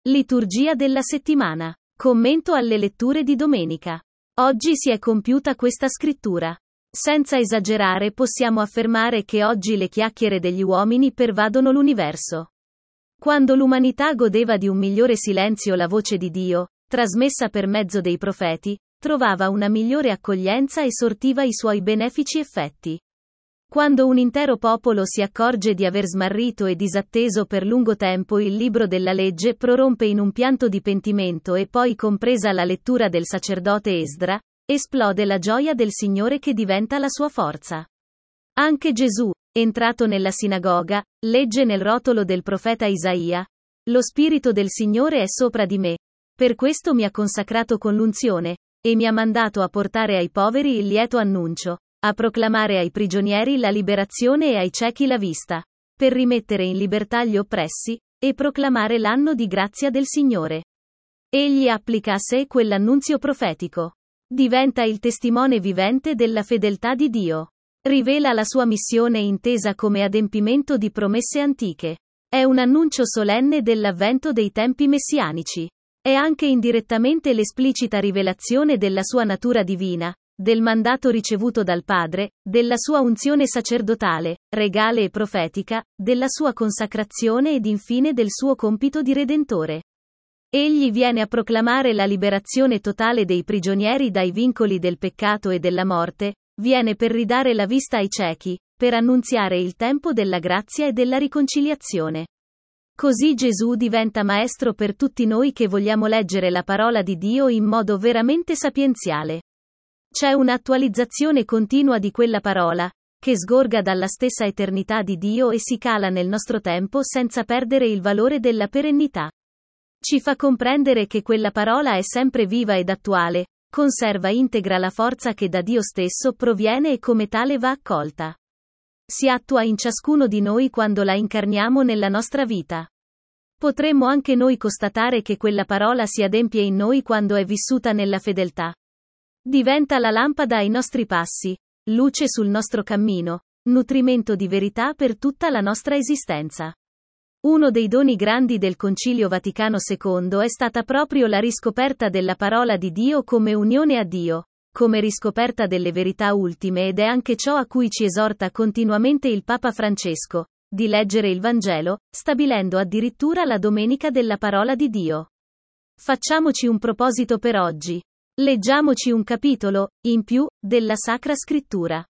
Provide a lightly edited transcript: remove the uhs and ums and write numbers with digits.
Liturgia della settimana. Commento alle letture di domenica. Oggi si è compiuta questa scrittura. Senza esagerare possiamo affermare che oggi le chiacchiere degli uomini pervadono l'universo. Quando l'umanità godeva di un migliore silenzio, la voce di Dio, trasmessa per mezzo dei profeti, trovava una migliore accoglienza e sortiva i suoi benefici effetti. Quando un intero popolo si accorge di aver smarrito e disatteso per lungo tempo il libro della legge, prorompe in un pianto di pentimento e poi, compresa la lettura del sacerdote Esdra, esplode la gioia del Signore che diventa la sua forza. Anche Gesù, entrato nella sinagoga, legge nel rotolo del profeta Isaia: «Lo Spirito del Signore è sopra di me. Per questo mi ha consacrato con l'unzione, e mi ha mandato a portare ai poveri il lieto annuncio, a proclamare ai prigionieri la liberazione e ai ciechi la vista, per rimettere in libertà gli oppressi, e proclamare l'anno di grazia del Signore». Egli applica a sé quell'annunzio profetico. Diventa il testimone vivente della fedeltà di Dio. Rivela la sua missione intesa come adempimento di promesse antiche. È un annuncio solenne dell'avvento dei tempi messianici. È anche indirettamente l'esplicita rivelazione della sua natura divina, del mandato ricevuto dal Padre, della sua unzione sacerdotale, regale e profetica, della sua consacrazione ed infine del suo compito di Redentore. Egli viene a proclamare la liberazione totale dei prigionieri dai vincoli del peccato e della morte, viene per ridare la vista ai ciechi, per annunziare il tempo della grazia e della riconciliazione. Così Gesù diventa maestro per tutti noi che vogliamo leggere la parola di Dio in modo veramente sapienziale. C'è un'attualizzazione continua di quella parola, che sgorga dalla stessa eternità di Dio e si cala nel nostro tempo senza perdere il valore della perennità. Ci fa comprendere che quella parola è sempre viva ed attuale, conserva integra la forza che da Dio stesso proviene e come tale va accolta. Si attua in ciascuno di noi quando la incarniamo nella nostra vita. Potremmo anche noi constatare che quella parola si adempie in noi quando è vissuta nella fedeltà. Diventa la lampada ai nostri passi, luce sul nostro cammino, nutrimento di verità per tutta la nostra esistenza. Uno dei doni grandi del Concilio Vaticano II è stata proprio la riscoperta della parola di Dio come unione a Dio, come riscoperta delle verità ultime, ed è anche ciò a cui ci esorta continuamente il Papa Francesco, di leggere il Vangelo, stabilendo addirittura la Domenica della Parola di Dio. Facciamoci un proposito per oggi. Leggiamoci un capitolo, in più, della Sacra Scrittura.